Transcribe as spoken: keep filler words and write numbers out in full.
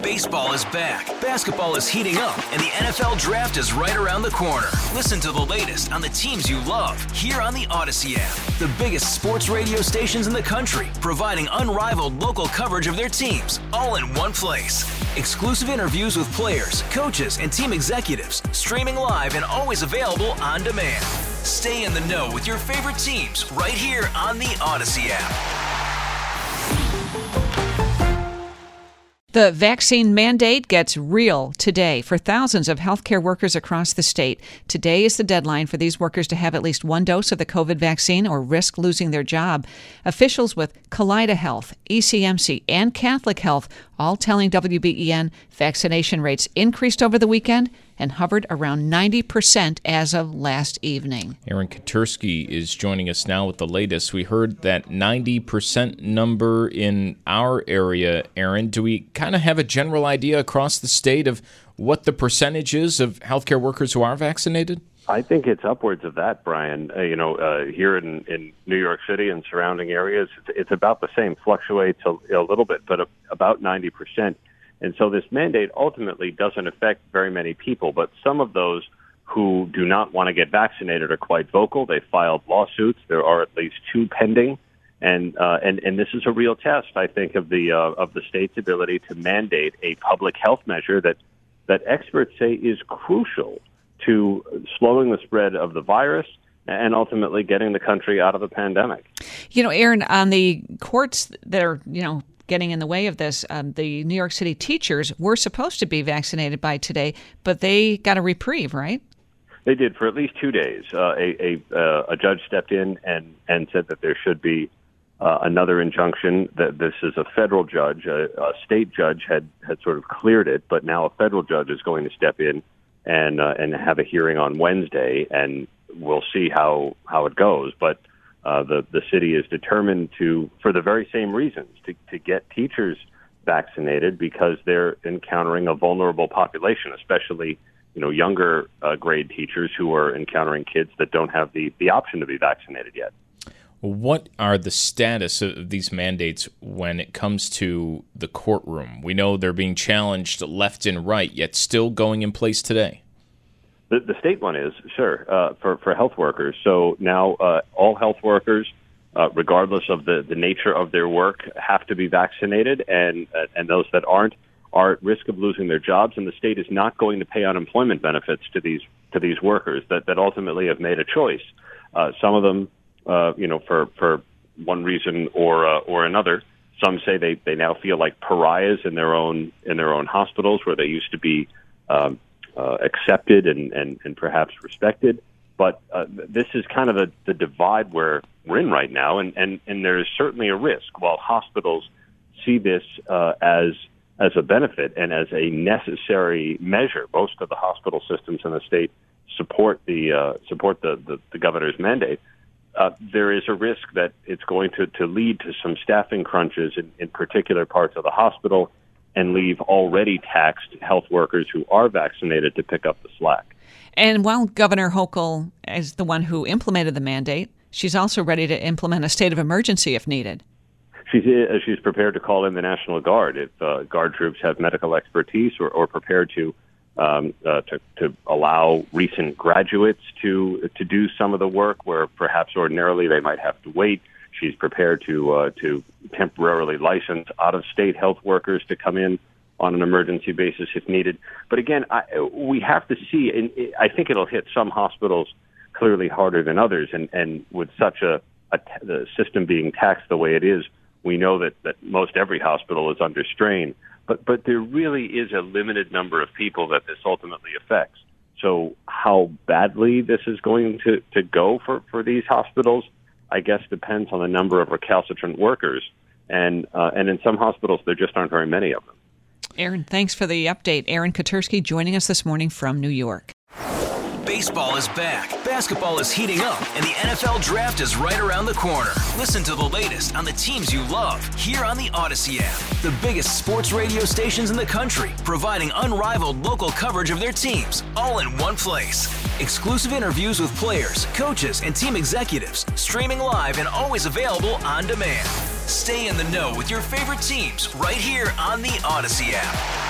Baseball is back, basketball is heating up, and the N F L Draft is right around the corner. Listen to the latest on the teams you love here on the Odyssey app. The biggest sports radio stations in the country, providing unrivaled local coverage of their teams, all in one place. Exclusive interviews with players, coaches, and team executives, streaming live and always available on demand. Stay in the know with your favorite teams right here on the Odyssey app. The vaccine mandate gets real today for thousands of healthcare workers across the state. Today is the deadline for these workers to have at least one dose of the COVID vaccine or risk losing their job. Officials with Kaleida Health, E C M C, and Catholic Health all telling W B E N vaccination rates increased over the weekend and hovered around ninety percent as of last evening. Aaron Katursky is joining us now with the latest. We heard that ninety percent number in our area. Aaron, do we kind of have a general idea across the state of what the percentage is of healthcare workers who are vaccinated? I think it's upwards of that, Brian. Uh, you know, uh, here in, in New York City and surrounding areas, it's, it's about the same, fluctuates a, a little bit, but a, about ninety percent. And so this mandate ultimately doesn't affect very many people, but some of those who do not want to get vaccinated are quite vocal. They filed lawsuits. There are at least two pending. And uh, and and this is a real test, I think, of the uh, of the state's ability to mandate a public health measure that that experts say is crucial to slowing the spread of the virus and ultimately getting the country out of the pandemic. You know, Aaron, on the courts that are, you know, getting in the way of this, um, the New York City teachers were supposed to be vaccinated by today, but they got a reprieve, right? They did for at least two days. Uh, a a, uh, a judge stepped in and, and said that there should be uh, another injunction. That this is a federal judge. A, a state judge had, had sort of cleared it, but now a federal judge is going to step in and uh, and have a hearing on Wednesday, and we'll see how, how it goes. But uh, the the city is determined to, for the very same reasons, to, to get teachers vaccinated because they're encountering a vulnerable population, especially you know younger uh, grade teachers who are encountering kids that don't have the, the option to be vaccinated yet. What are the status of these mandates when it comes to the courtroom? We know they're being challenged left and right, yet still going in place today. The, the state one is, sure, uh, for, for health workers. So now uh, all health workers, uh, regardless of the, the nature of their work, have to be vaccinated, and uh, and those that aren't are at risk of losing their jobs, and the state is not going to pay unemployment benefits to these to these workers that, that ultimately have made a choice. Uh, some of them Uh, you know, for, for one reason or uh, or another. Some say they, they now feel like pariahs in their own in their own hospitals where they used to be um, uh, accepted and, and, and perhaps respected. But uh, this is kind of a, the divide where we're in right now, and, and, and there is certainly a risk. While hospitals see this uh, as as a benefit and as a necessary measure, most of the hospital systems in the state support the uh, support the, the, the governor's mandate. Uh, there is a risk that it's going to, to lead to some staffing crunches in, in particular parts of the hospital and leave already taxed health workers who are vaccinated to pick up the slack. And while Governor Hochul is the one who implemented the mandate, she's also ready to implement a state of emergency if needed. She's, uh, she's prepared to call in the National Guard if uh, Guard troops have medical expertise or, or prepared to Um, uh, to, to allow recent graduates to to do some of the work where perhaps ordinarily they might have to wait. She's prepared to uh, to temporarily license out-of-state health workers to come in on an emergency basis if needed. But again, I, we have to see, and I think it'll hit some hospitals clearly harder than others. And, and with such a, a the system being taxed the way it is, we know that, that most every hospital is under strain. But but there really is a limited number of people that this ultimately affects. So how badly this is going to, to go for, for these hospitals, I guess, depends on the number of recalcitrant workers. And uh, and in some hospitals, there just aren't very many of them. Aaron, thanks for the update. Aaron Katursky joining us this morning from New York. Baseball is back, basketball is heating up, and the N F L Draft is right around the corner. Listen to the latest on the teams you love here on the Odyssey app. The biggest sports radio stations in the country, providing unrivaled local coverage of their teams, all in one place. Exclusive interviews with players, coaches, and team executives, streaming live and always available on demand. Stay in the know with your favorite teams right here on the Odyssey app.